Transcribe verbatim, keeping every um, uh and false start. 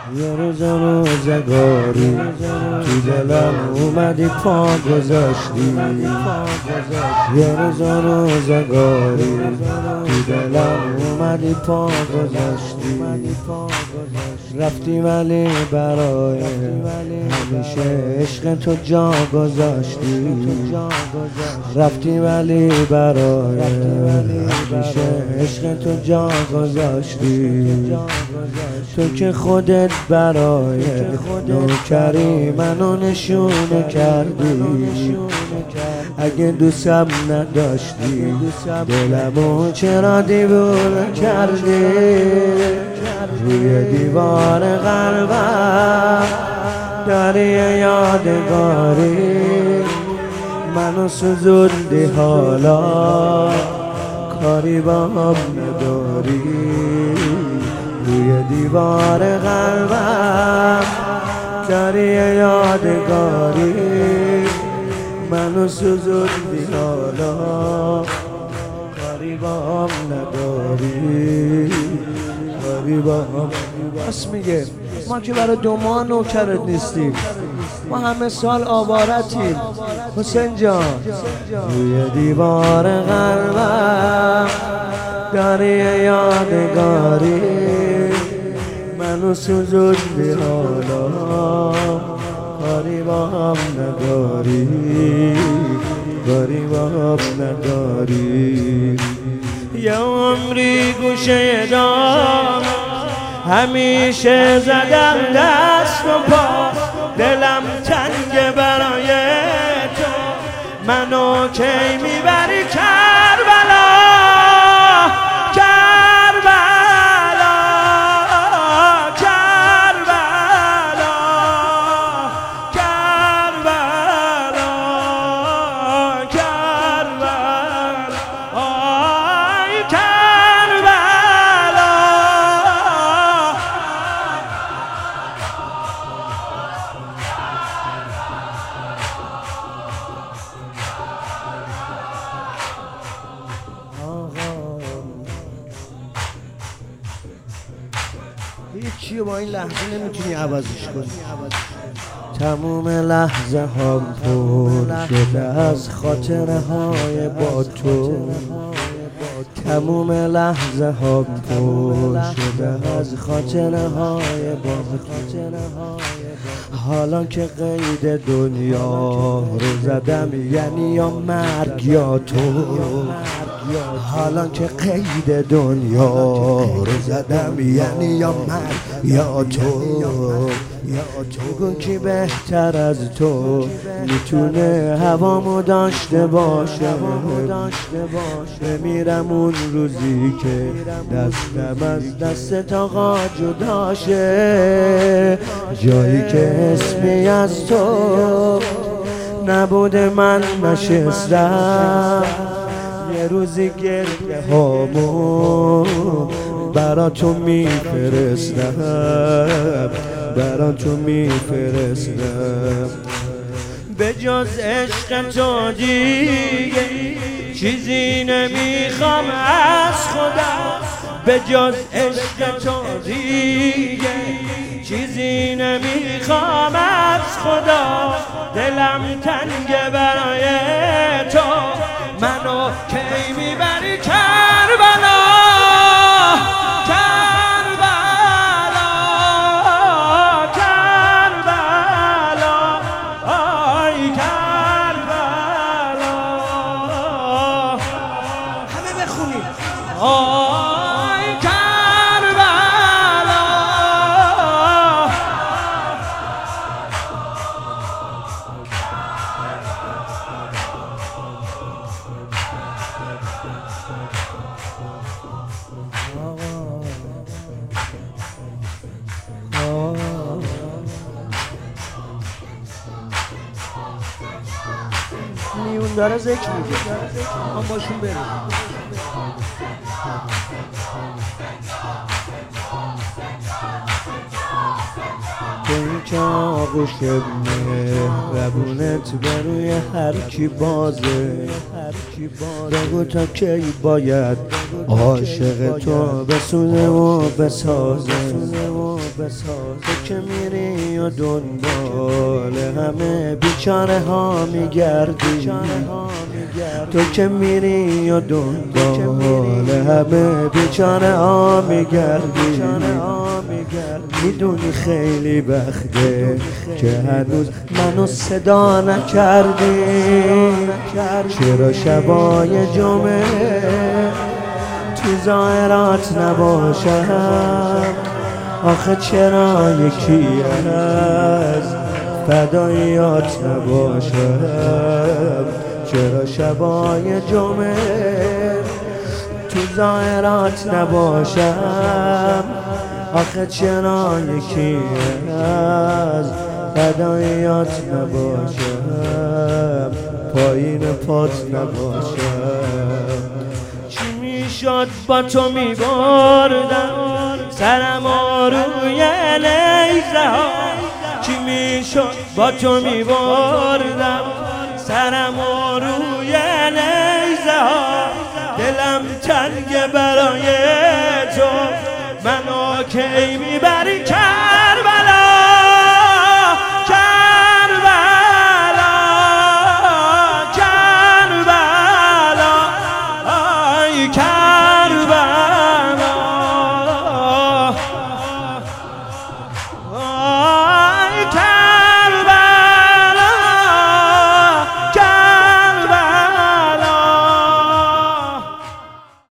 یه روز روزگاری تو دلم اومدی پا گذاشتی، یه روز روزگاری تو دلم اومدی پا گذاشتی، رفتی ولی برای همیشه عشق تو جا گذاشتی، رفتی ولی برای همیشه عشق تو جا گذاشتی، تو که خودت برای نوکری منو نشونه کردی، اگه دوستم نداشتی دلمو چرا دیوونه کردی، روی دیوار قلبم داری یادگاری منو سوزوندی، حالا کاری با هم نداری، روی دیوار قلبم داری یادگاری منو سوزوندی، حالا کاری با هم نداری، کاری با هم. بس میگه ما که برای دو ماه نوکرت نیستیم، ما همه سال آوارتیم حسین جان، روی دیوار قلبم داری یادگاری منو سوزوندی، حالا کاری با هم نداری، کاری با هم نداری. یه عمری گوشه دام همیشه زدم دست و پا، دلم تنگ برای تو، منو کی میبری کربلا، کربلا، کربلا، کربلا، کربلا، آی کربلا. هیچی با این لحظه نمیتونی عوضش کنی، تموم لحظه ها پر شده از خاطره های با تو، تموم لحظه ها پر شده از خاطره های با تو، حالا که قید دنیا رو زدم یعنی یا مرگ یا تو، حالا که قید دنیا رو زدم یعنی یا مرگ یا تو، بگو کی بهتر از تو میتونه هوامو داشته باشه، بمیرم اون روزی که دستم از دست آقا جدا شه، جایی که اسمی از تو نبوده من نشستم، یه روزی گریه هامو برا تو میفرستم، برا تو میفرستم، به جز عشق تو دیگه چیزی نمیخوام از خدا، به جز عشق تو دیگه چیزی نمیخوام از خدا، دلم تنگ برای تو، منو کی میبری کربلا، کربلا، کربلا، آی کربلا، همه بخونید آی کربلا. میون داره ذکر میگه ما باشون بریم، تو این که آغوش مهربونت بروی هر کی بازه، بگو تا کی باید عاشق تو بسوزه و بسازه، تو که میری و دنبال همه بیچاره ها میگردی، تو که میری و دنبال همه بیچاره ها میگردی، میدونی خیلی وقته که هنوز منو صدا نکردی. چرا شبای جمعه تو ظاهرات نباشم؟ آخه چرا یکی از فداییات نباشم؟ چرا شبای جمعه تو ظاهرات نباشم؟ آخه چرا یکی از فداییات نباشم؟ پایین پات نباشم؟ چی میشد با تو میبردم سرم روی نیزه ها؟ چی میشد با تو میبردم سرم روی نیزه ها؟ دلم تنگ برای تو، منو کی میبری؟